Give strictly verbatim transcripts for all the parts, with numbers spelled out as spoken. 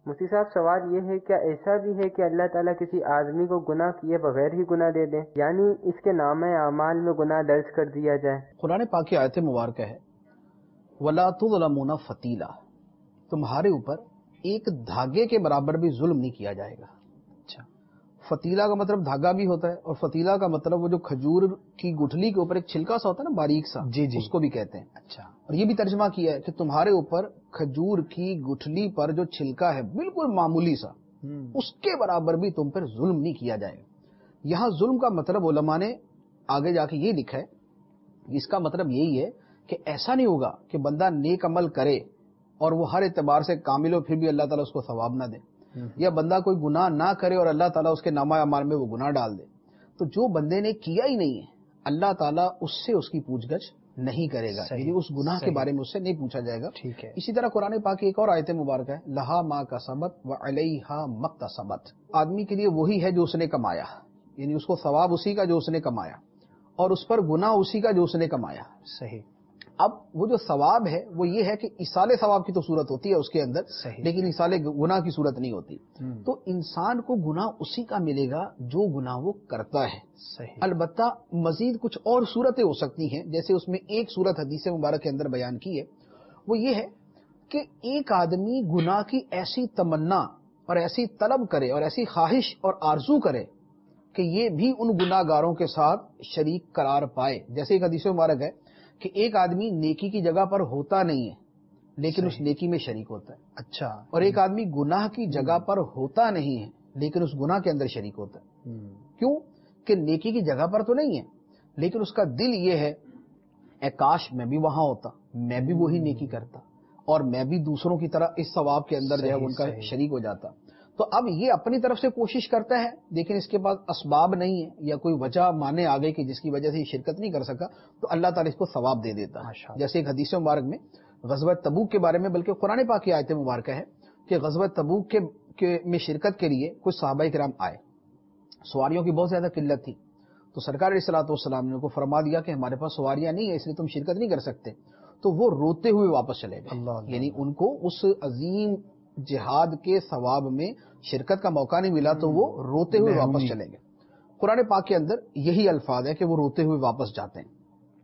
مفتی صاحب سوال یہ ہے کیا ایسا بھی ہے کہ اللہ تعالیٰ کسی آدمی کو گناہ کیے بغیر ہی گناہ دے دیں، یعنی اس کے نامہ اعمال میں گناہ درج کر دیا جائے؟ قرآن پاک کی آیت مبارکہ ہے وَلَا تُظْلَمُونَ فَتِيلًا، تمہارے اوپر ایک دھاگے کے برابر بھی ظلم نہیں کیا جائے گا۔ اچھا، فتیلہ کا مطلب دھاگا بھی ہوتا ہے، اور فتیلہ کا مطلب وہ جو کھجور کی گٹھلی کے اوپر ایک چھلکا سا ہوتا ہے نا، باریک سا، جی جی اس کو بھی کہتے ہیں۔ اچھا، اور یہ بھی ترجمہ کیا ہے کہ تمہارے اوپر کھجور کی گٹھلی پر جو چھلکا ہے بالکل معمولی سا، اس کے برابر بھی تم پر ظلم نہیں کیا جائے گا۔ یہاں ظلم کا مطلب علماء نے آگے جا کے یہ لکھا ہے، اس کا مطلب یہی ہے کہ ایسا نہیں ہوگا کہ بندہ نیک عمل کرے اور وہ ہر اعتبار سے کامل ہو پھر بھی اللہ تعالیٰ اس کو ثواب نہ دے، یا بندہ کوئی گناہ نہ کرے اور اللہ تعالیٰ اس کے نامہ اعمال میں وہ گناہ ڈال دے۔ تو جو بندے نے کیا ہی نہیں ہے اللہ تعالیٰ اس سے اس کی پوچھ گچھ نہیں کرے گا، یعنی اس گناہ کے بارے میں اس سے نہیں پوچھا جائے گا۔ ٹھیک ہے۔ اسی طرح قرآن پاک کی ایک اور آیت مبارکہ ہے لہا ما کسبت وعلیہا مکتسبت، آدمی کے لیے وہی ہے جو اس نے کمایا، یعنی اس کو ثواب اسی کا جو اس نے کمایا، اور اس پر گناہ اسی کا جو اس نے کمایا۔ صحیح۔ اب وہ جو ثواب ہے وہ یہ ہے کہ ایصال ثواب کی تو صورت ہوتی ہے اس کے اندر، لیکن ایصال گناہ کی صورت نہیں ہوتی۔ تو انسان کو گناہ اسی کا ملے گا جو گناہ وہ کرتا ہے۔ صحیح۔ البتہ مزید کچھ اور صورتیں ہو سکتی ہیں، جیسے اس میں ایک صورت حدیث مبارک کے اندر بیان کی ہے، وہ یہ ہے کہ ایک آدمی گناہ کی ایسی تمنا اور ایسی طلب کرے اور ایسی خواہش اور آرزو کرے کہ یہ بھی ان گناہ گاروں کے ساتھ شریک قرار پائے۔ جیسے ایک حدیث مبارک ہے کہ ایک آدمی نیکی کی جگہ پر ہوتا نہیں ہے لیکن اس نیکی میں شریک ہوتا ہے۔ اچھا، اور ایک آدمی گناہ کی جگہ پر ہوتا نہیں ہے لیکن اس گناہ کے اندر شریک ہوتا ہے۔ کیوں کہ نیکی کی جگہ پر تو نہیں ہے لیکن اس کا دل یہ ہے اے کاش میں بھی وہاں ہوتا، میں بھی وہی نیکی کرتا، اور میں بھی دوسروں کی طرح اس ثواب کے اندر جو ہے ان کا شریک ہو جاتا۔ تو اب یہ اپنی طرف سے کوشش کرتا ہے لیکن اس کے پاس اسباب نہیں ہے یا کوئی وجہ مانے آ گئی کہ جس کی وجہ سے یہ شرکت نہیں کر سکا، تو اللہ تعالیٰ اس کو ثواب دے دیتا ہے۔ جیسے ایک حدیث مبارک میں غزوہ تبوک کے بارے میں، بلکہ قرآن پاک کی آیت مبارکہ ہے کہ غزوہ تبوک کے, کے میں شرکت کے لیے کچھ صحابہ کرام آئے، سواریوں کی بہت زیادہ قلت تھی، تو سرکار علیہ الصلوۃ والسلام نے ان کو فرما دیا کہ ہمارے پاس سواریاں نہیں ہیں اس لیے تم شرکت نہیں کر سکتے، تو وہ روتے ہوئے واپس چلے گئے، یعنی ان کو اس عظیم جہاد کے ثواب میں شرکت کا موقع نہیں ملا تو وہ روتے ہوئے واپس چلیں گے۔ قرآن پاک کے اندر یہی الفاظ ہے کہ وہ روتے ہوئے واپس جاتے ہیں۔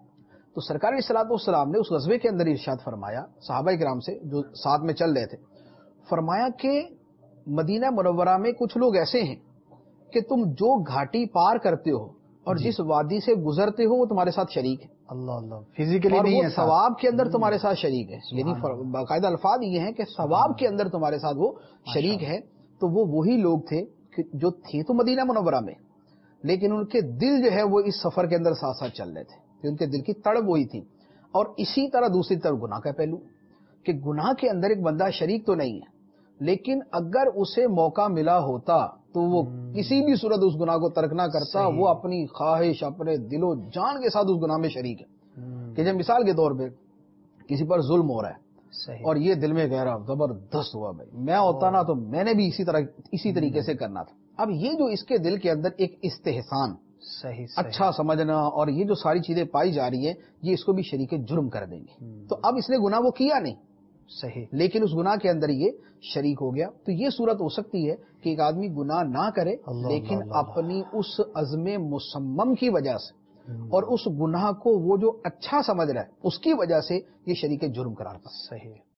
تو سرکار علیہ الصلوۃ والسلام نے اس غزوے کے اندر ارشاد فرمایا صحابہ کرام سے جو ساتھ میں چل رہے تھے، فرمایا کہ مدینہ منورہ میں کچھ لوگ ایسے ہیں کہ تم جو گھاٹی پار کرتے ہو اور جس وادی سے گزرتے ہو وہ تمہارے ساتھ شریک ہے، اللہ اللہ، فزیکلی اور نہیں وہ ہے، ثواب کے اندر تمہارے ساتھ شریک ہے، یعنی باقاعدہ الفاظ یہ ہیں کہ ثواب کے اندر تمہارے ساتھ وہ شریک ہے۔ تو وہ وہی لوگ تھے جو تھے تو مدینہ منورہ میں لیکن ان کے دل جو ہے وہ اس سفر کے اندر ساتھ ساتھ چل رہے تھے، کہ ان کے دل کی تڑپ وہی تھی۔ اور اسی طرح دوسری طرف گناہ کا پہلو کہ گناہ کے اندر ایک بندہ شریک تو نہیں ہے لیکن اگر اسے موقع ملا ہوتا تو وہ کسی بھی صورت اس گناہ کو ترک نہ کرتا، وہ اپنی خواہش اپنے دل و جان کے ساتھ اس گناہ میں شریک ہے۔ کہ جب مثال کے طور پہ کسی پر ظلم ہو رہا ہے اور یہ دل میں کہہ رہا زبردست ہوا بھائی میں ہوتا نا تو میں نے بھی اسی طرح اسی طریقے سے کرنا تھا، اب یہ جو اس کے دل کے اندر ایک استحسان، صحیح اچھا سمجھنا اور یہ جو ساری چیزیں پائی جا رہی ہیں یہ اس کو بھی شریک جرم کر دیں گے۔ تو اب اس نے گناہ وہ کیا نہیں صحیح لیکن اس گناہ کے اندر یہ شریک ہو گیا، تو یہ صورت ہو سکتی ہے کہ ایک آدمی گناہ نہ کرے لیکن اپنی اس عزم مصمم کی وجہ سے اور اس گناہ کو وہ جو اچھا سمجھ رہا ہے اس کی وجہ سے یہ شریک جرم قرار پائے۔ صحیح۔